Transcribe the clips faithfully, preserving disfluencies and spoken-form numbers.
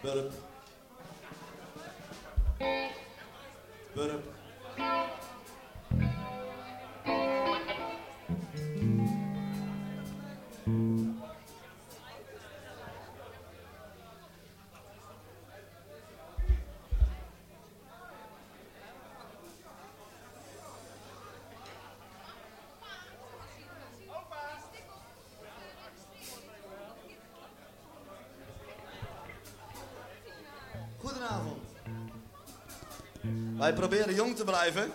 Burp. Burp. Goedenavond. Wij proberen jong te blijven.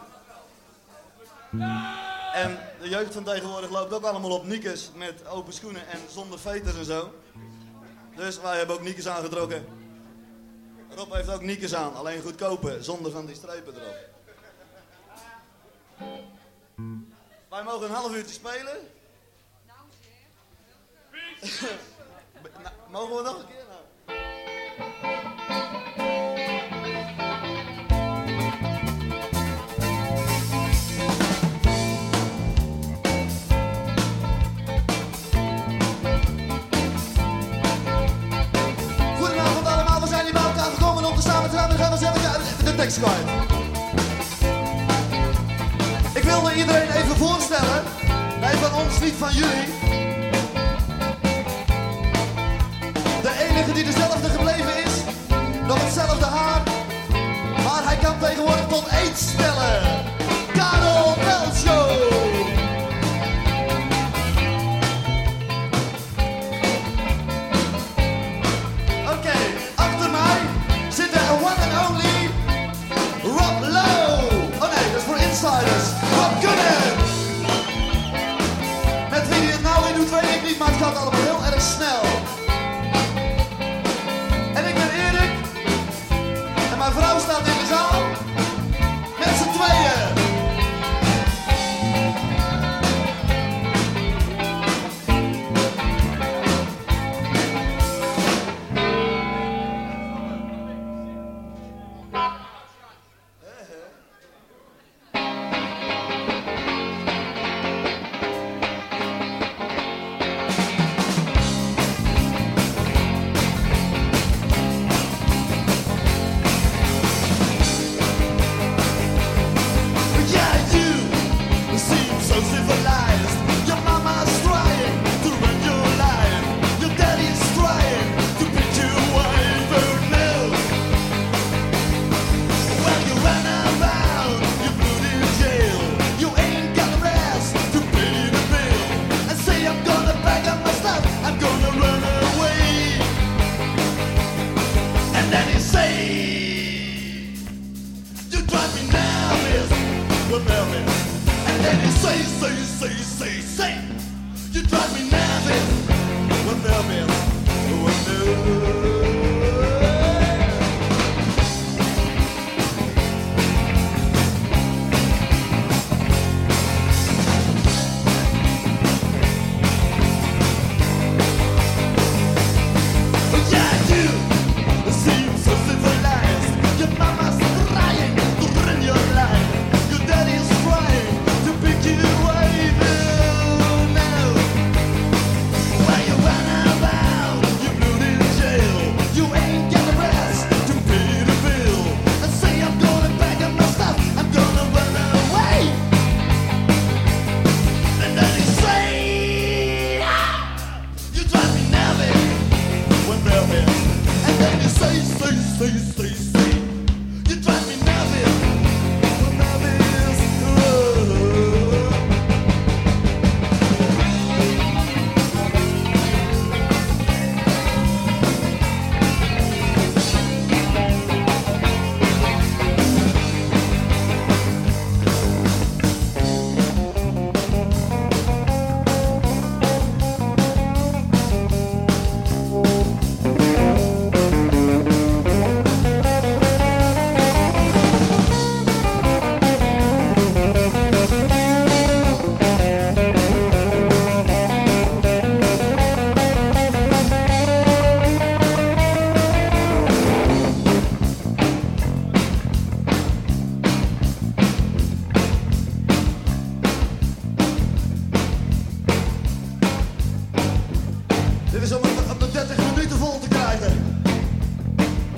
En de jeugd van tegenwoordig loopt ook allemaal op Nikes met open schoenen en zonder veters en zo. Dus wij hebben ook Nikes aangetrokken. Rob heeft ook Nikes aan, alleen goedkope, zonder van die strepen erop. Wij mogen een half uurtje spelen. Nou, mogen we nog een keer nou? Goedenavond allemaal, we zijn hier bij elkaar gekomen om te samen te gaan. Dan gaan we eens even de tekst kwijt. Ik wilde iedereen even voorstellen. Nee, van ons, niet van jullie. De enige die dezelfde gebleven is, nog hetzelfde haar, maar hij kan tegenwoordig tot aids stellen. Karel Melcho! Oké, okay, achter mij zit de one and only Rob Lowe. Oh nee, dat is voor insiders. Rob Kunnen! Met wie hij het nou in doet, weet ik niet, maar het gaat allemaal heel erg snel. Mijn vrouw staat in de zaal met z'n tweeën. Dit is om het op de dertig minuten vol te krijgen.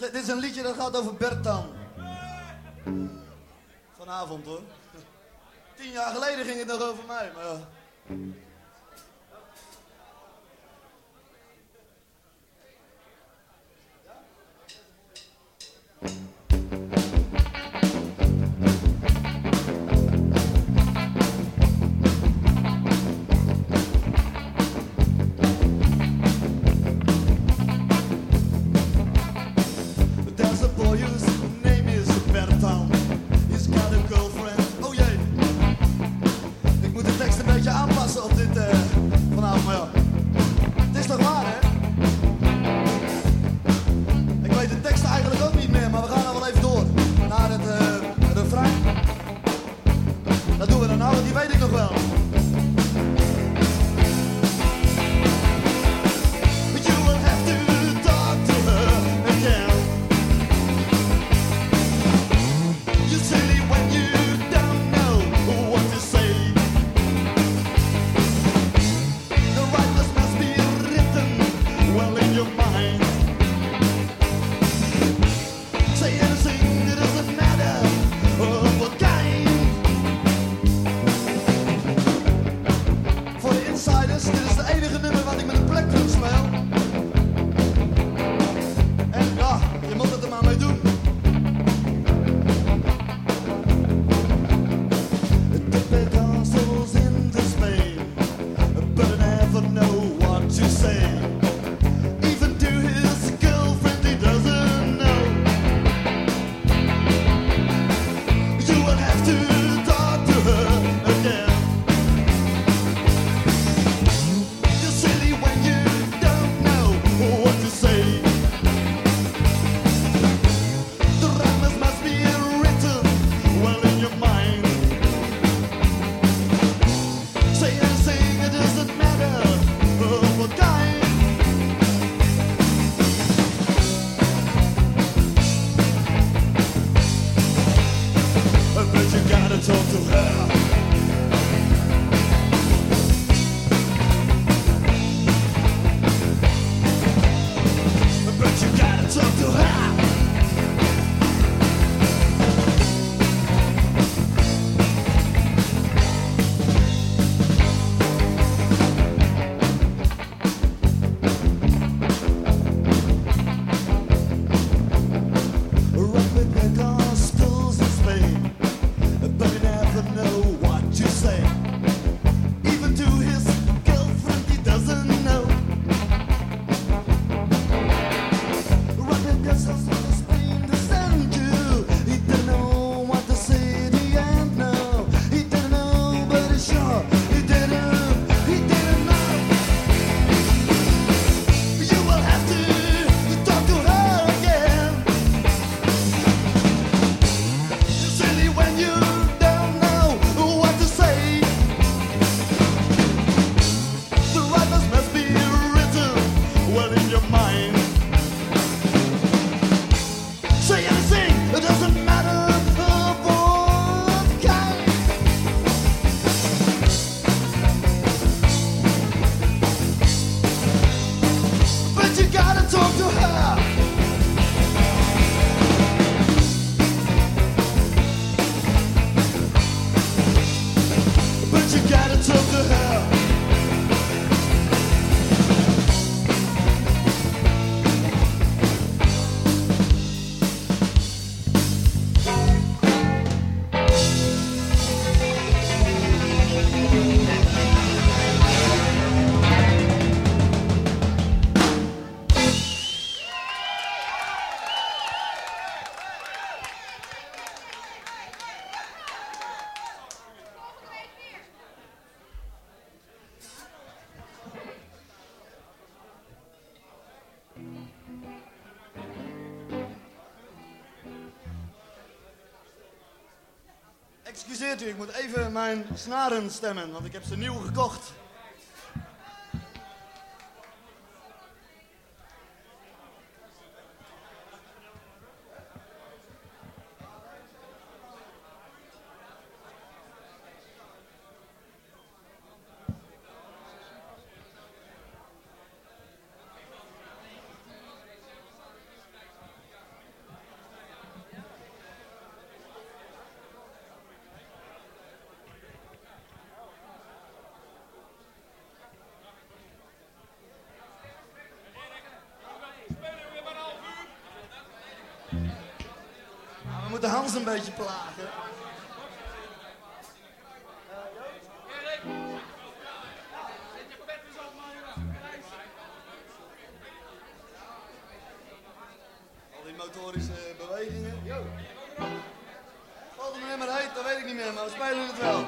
dit is een liedje dat gaat over Bertan. Vanavond hoor. Tien jaar geleden ging het nog over mij, maar ja. Op dit uh, vanavond, maar ja. Het is toch waar, hè? Ik weet de tekst eigenlijk ook niet meer, maar we gaan nou wel even door naar het uh, refrein. Dat doen we dan nou, want die weet ik nog wel. You will have to talk to her again. You silly when you don't know what to say. Well in your mind, say anything, it doesn't matter of what kind. Voor de insiders, dit is de enige nummer wat ik met een plekdrum speel. En ja, je moet het er maar mee doen. The big hustles in the Spain, but I never know what to say. Excuseert u, ik moet even mijn snaren stemmen, want ik heb ze nieuw gekocht. moeten Hans een beetje plagen. Al die motorische bewegingen. Volgende nummer heet, dat weet ik niet meer, maar we spelen het wel.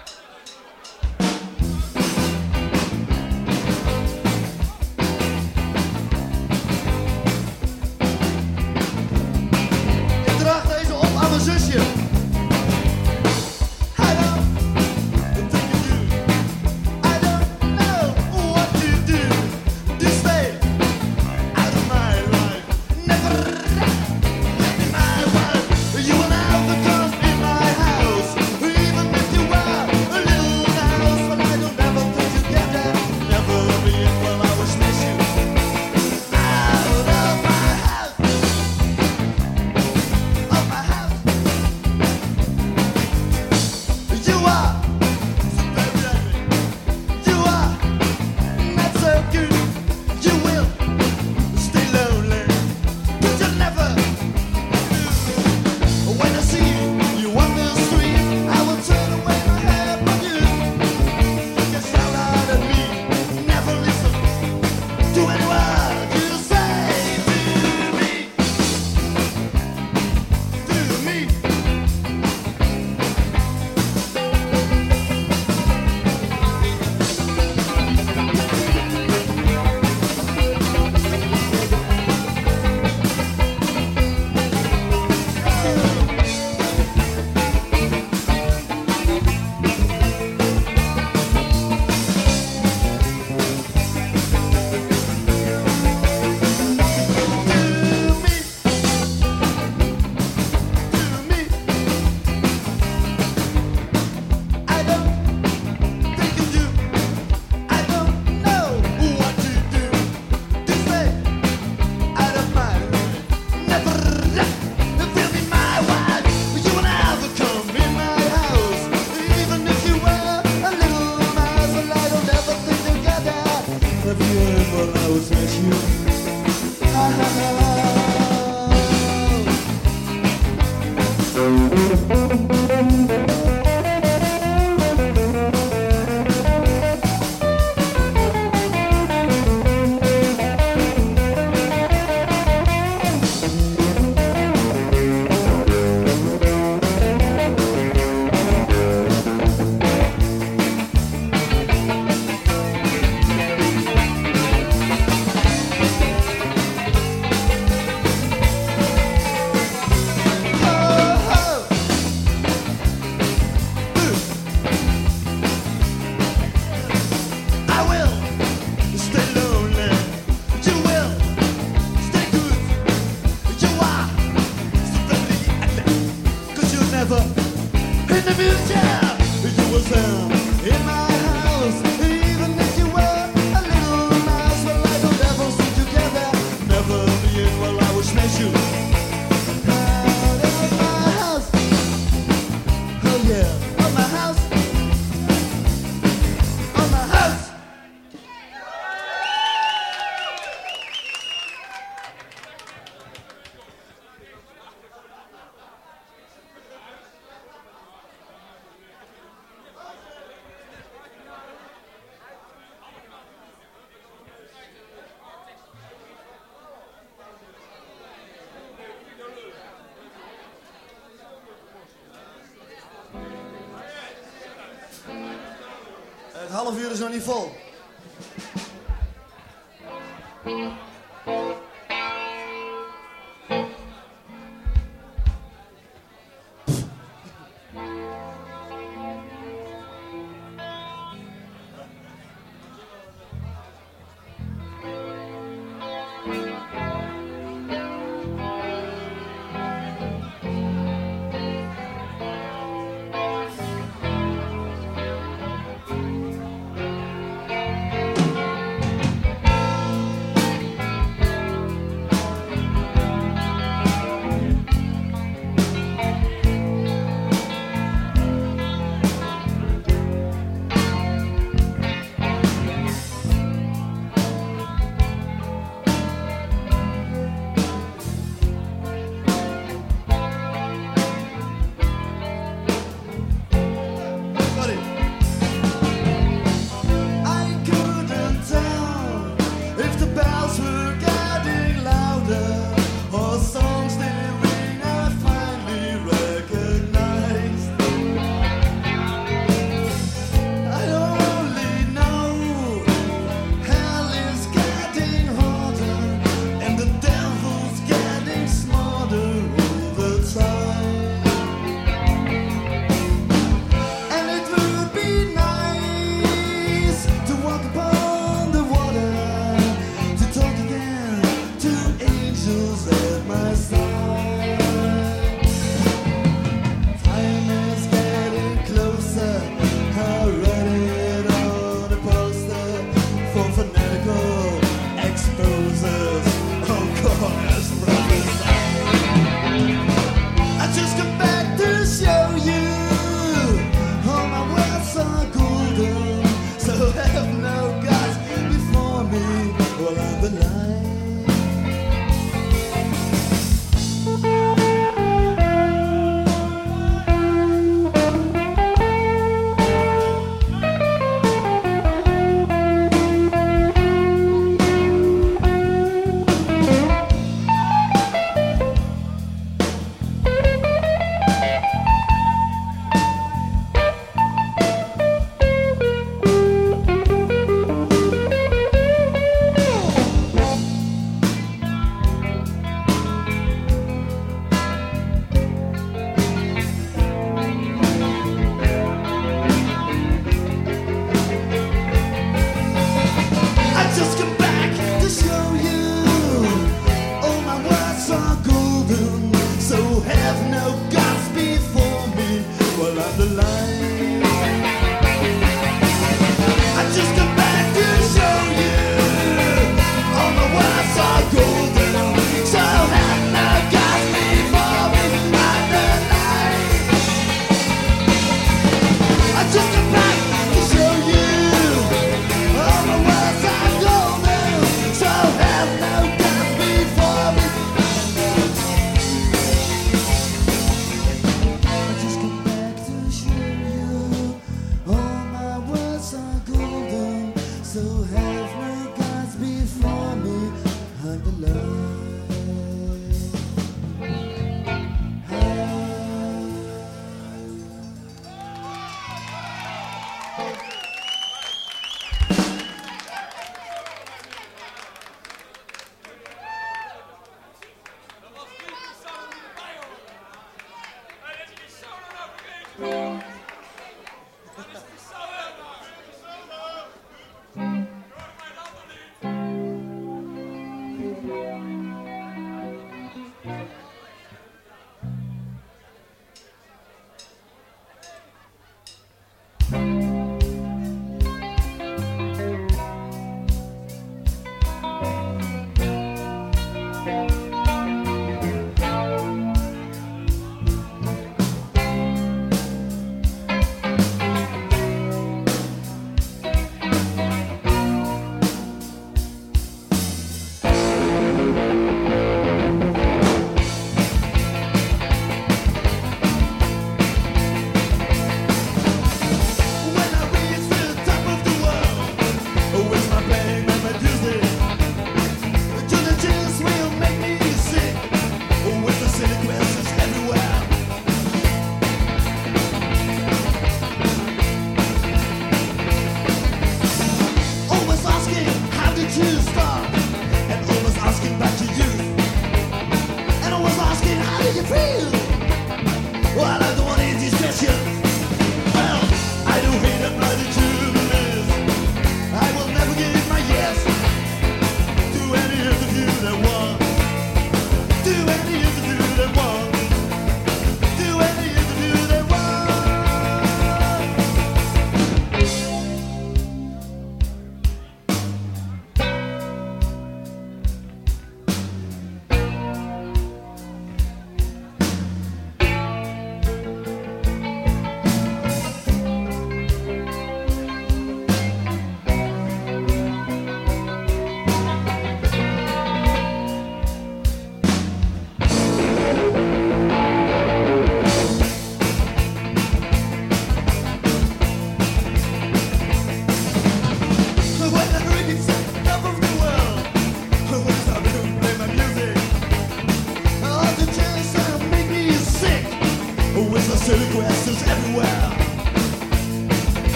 Ik draag deze op aan mijn zusje. Het half uur is nog niet vol.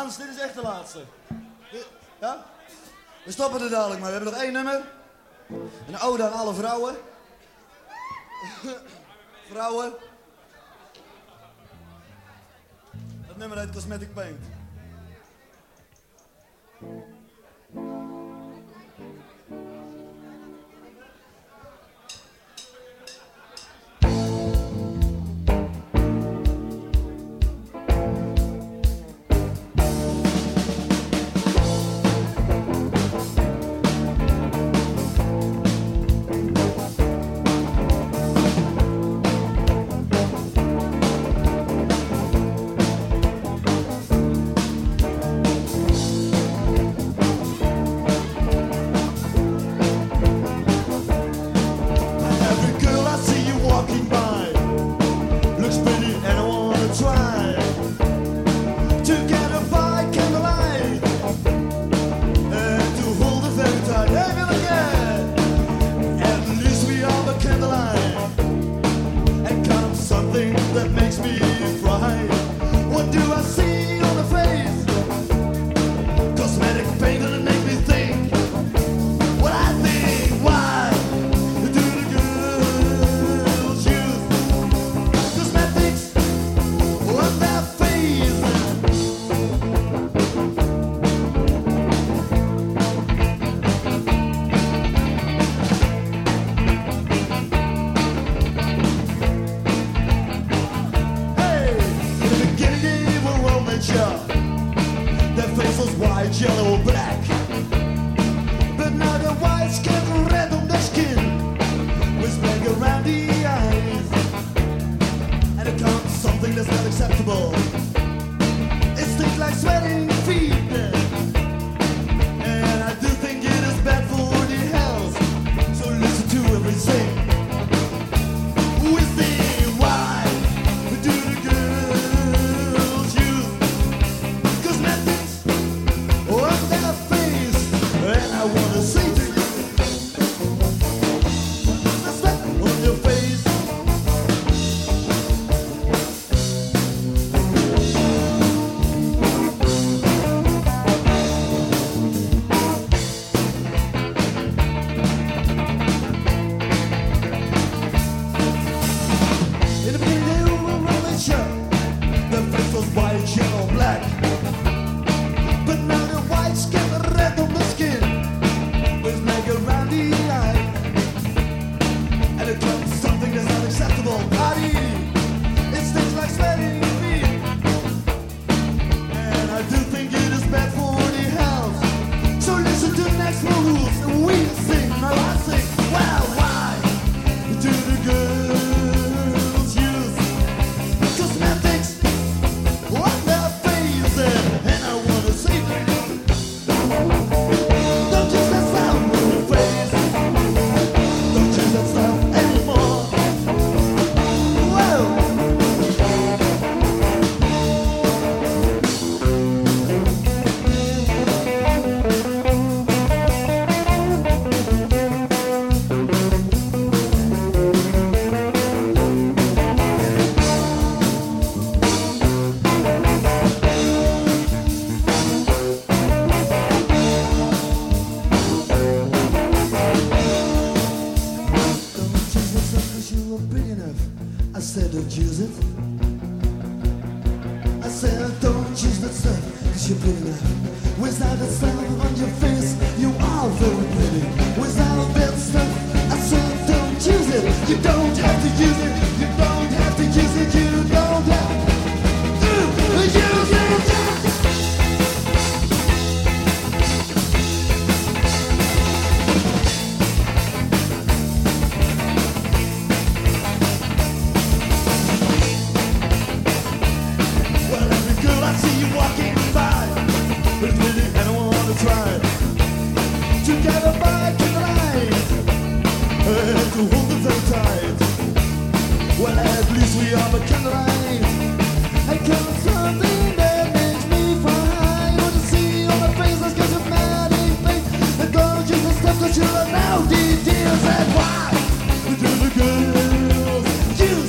Hans, dit is echt de laatste. Ja? We stoppen er dadelijk, maar we hebben nog één nummer. Een ode aan alle vrouwen. Vrouwen. Dat nummer heet Cosmetic Paint.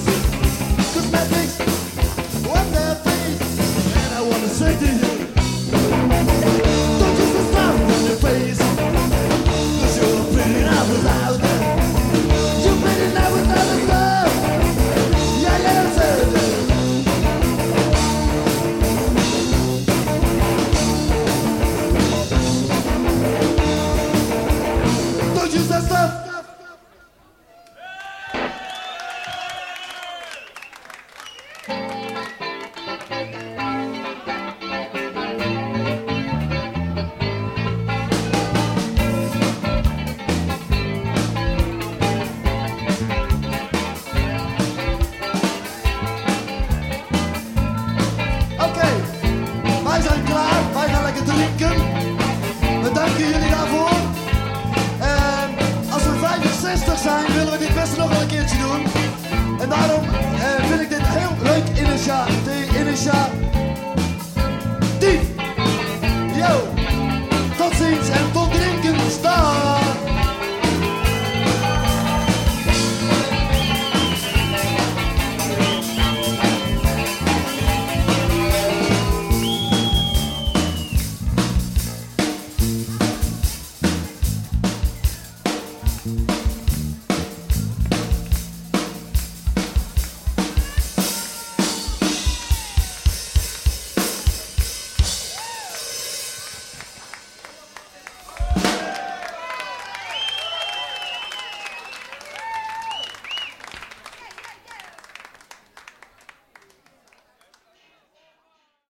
Say to you use that stuff. Zijn, willen we dit best nog wel een keertje doen. En daarom eh, vind ik dit heel leuk initiatief. Initiatief. Yo. Tot ziens en tot drinken staan.